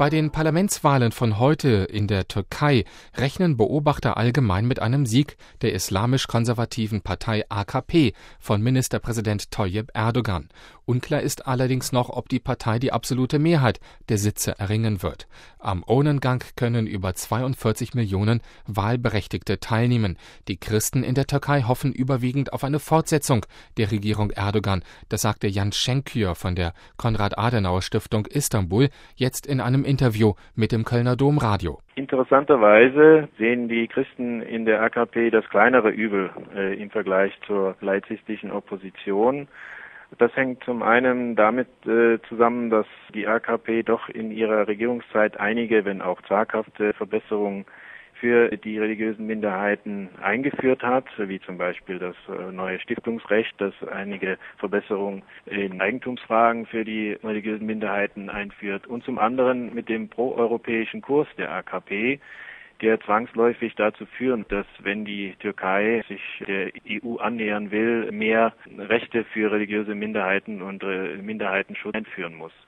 Bei den Parlamentswahlen von heute in der Türkei rechnen Beobachter allgemein mit einem Sieg der islamisch-konservativen Partei AKP von Ministerpräsident Tayyip Erdogan. Unklar ist allerdings noch, ob die Partei die absolute Mehrheit der Sitze erringen wird. Am Urnengang können über 42 Millionen Wahlberechtigte teilnehmen. Die Christen in der Türkei hoffen überwiegend auf eine Fortsetzung der Regierung Erdogan. Das sagte Jan Şenkür von der Konrad-Adenauer-Stiftung Istanbul jetzt in einem Interview mit dem Kölner Domradio. Interessanterweise sehen die Christen in der AKP das kleinere Übel im Vergleich zur laizistischen Opposition. Das hängt zum einen damit zusammen, dass die AKP doch in ihrer Regierungszeit einige, wenn auch zaghafte Verbesserungen für die religiösen Minderheiten eingeführt hat, wie zum Beispiel das neue Stiftungsrecht, das einige Verbesserungen in Eigentumsfragen für die religiösen Minderheiten einführt, und zum anderen mit dem proeuropäischen Kurs der AKP, der zwangsläufig dazu führen, dass, wenn die Türkei sich der EU annähern will, mehr Rechte für religiöse Minderheiten und Minderheitenschutz einführen muss.